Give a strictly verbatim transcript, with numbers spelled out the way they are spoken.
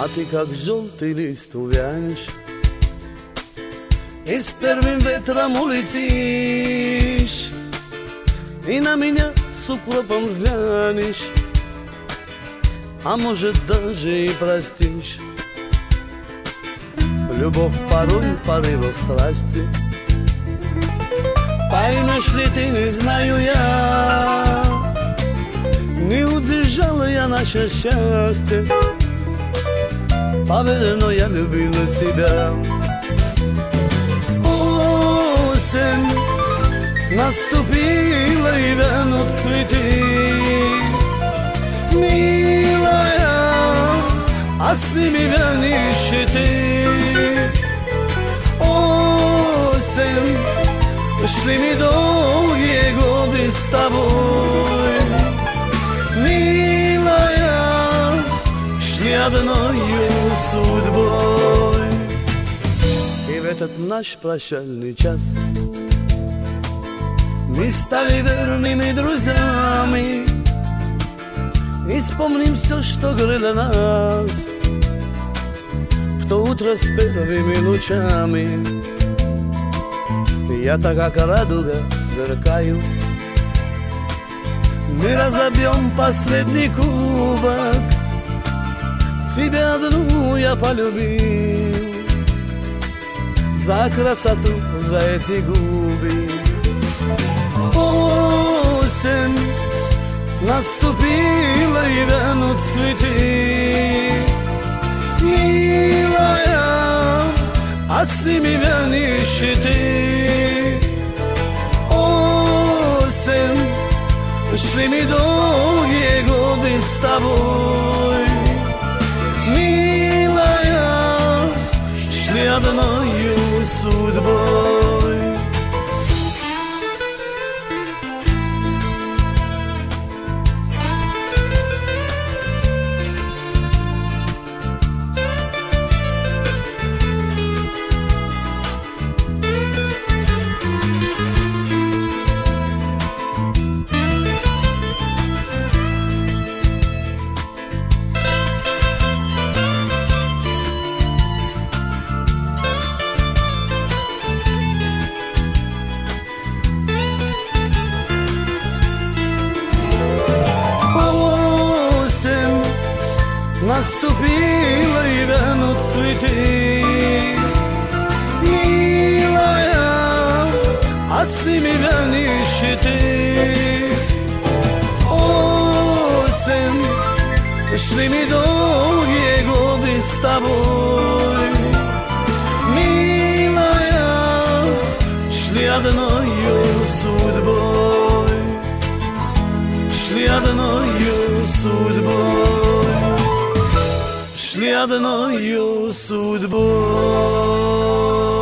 a ti kak žolti list uvjaneš i s prvim vetrom uliciš i na minja s uklopom zglaniš, a može даже i prastiš. Любов порой порывов страсти, поймешь ли ты, не знаю я, не удержала я наше счастье, поверь, но я любила тебя. Осень наступила и вянут цветы, милая, а с ними вянешь и ты. Осень, шли ми долгие годы с тобой, милая, шли одною судьбой. И в этот наш прощальный час мы стали верными друзьями и вспомним все, что грело нас в то утро с первыми лучами. Я так, как радуга, сверкаю. Мы разобьем последний кубок, тебя одну я полюбил, за красоту, за эти губы. Осень наступила и вянут цветы, милая, а с ними вянешь и ты. Осень, шли ми долгие годы с тобой, милая, шли одною судьбой. Наступила и вянут цветы, милая, а с ними вянешь и ты. Осень, шли ми долгие годы с тобой, милая, шли одною судьбой, шли одною судьбой, шли одною судьбой.